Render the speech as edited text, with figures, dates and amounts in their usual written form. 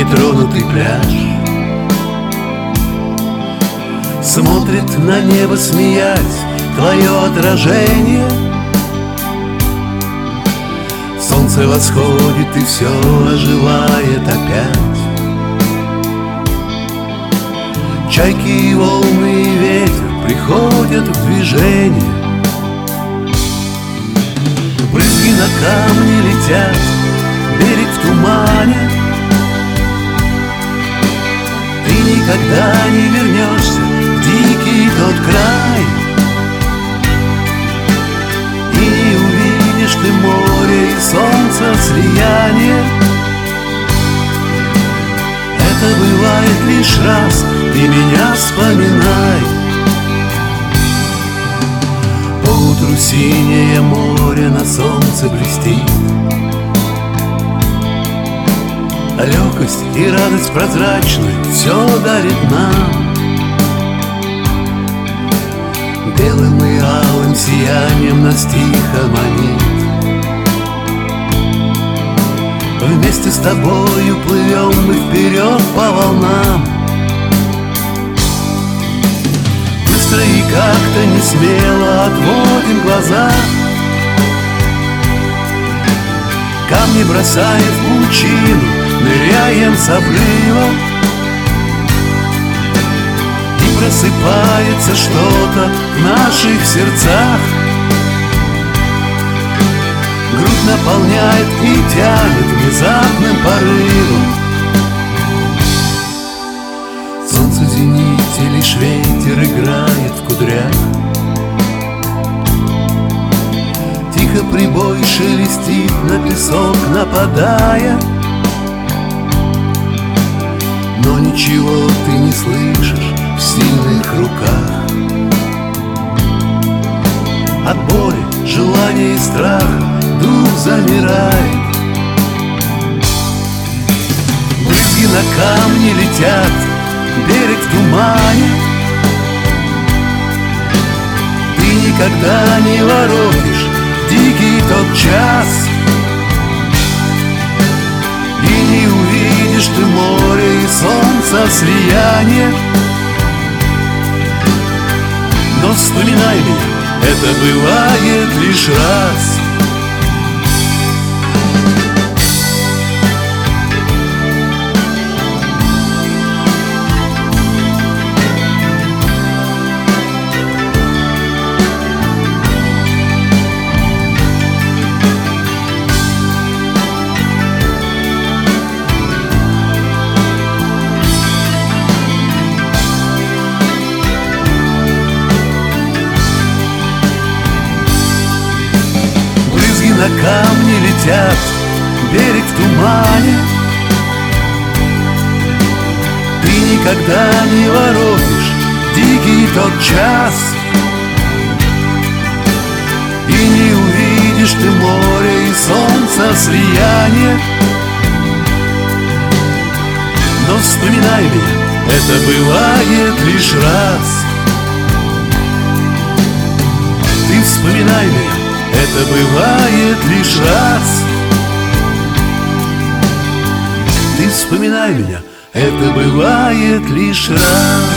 нетронутый пляж. Смотрит на небо, смеясь, твое отражение. Солнце восходит, и все оживает опять. Чайки и волны, и ветер приходят в движение. Брызги на камни летят, берег в тумане. Ты никогда не вернешься в дикий тот край, и не увидишь ты море и солнца слияние. Это бывает лишь раз, ты меня вспоминай. Поутру синее море на солнце блестит, а легкость и радость прозрачной все дарит нам. Белым и алым сиянием нас тихо манит. Вместе с тобою плывем мы вперед по волнам. Быстро и как-то не смело отводим глаза, камни бросаем в пучину, ныряем с обрыва. И просыпается что-то в наших сердцах, грудь наполняет и тянет внезапным порывом. Солнце в зените, лишь ветер играет в кудрях. Тихо прибой шелестит на песок, нападая. Но ничего ты не слышишь в сильных руках. От боли, желания и страха дух замирает. Брызги на камни летят, берег в тумане. Ты никогда не воротишь дикий тот час, и не увидишь ты море и солнца слияние. Но вспоминай меня, это бывает лишь раз. На камни летят, берег в тумане. Ты никогда не воротишь дикий тот час, и не увидишь ты море и солнца слияние. Но вспоминай меня, это бывает лишь раз. Ты вспоминай меня, это бывает лишь раз. Ты вспоминай меня, это бывает лишь раз.